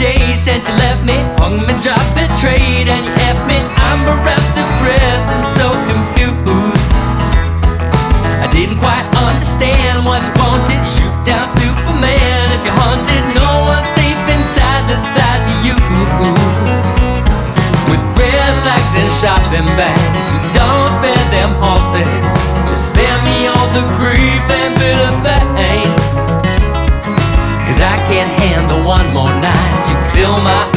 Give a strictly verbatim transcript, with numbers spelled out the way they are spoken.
days since you left me, hung me, dropped, betrayed, and you effed me. I'm bereft, depressed, and so confused. I didn't quite understand what you wanted. Shoot down Superman if you're haunted. No one's safe inside the sides of you. With red flags and shopping bags, you don't spare them horses. Just spare me all the grief and bitter pain. Cause I can't handle one more night. You fill my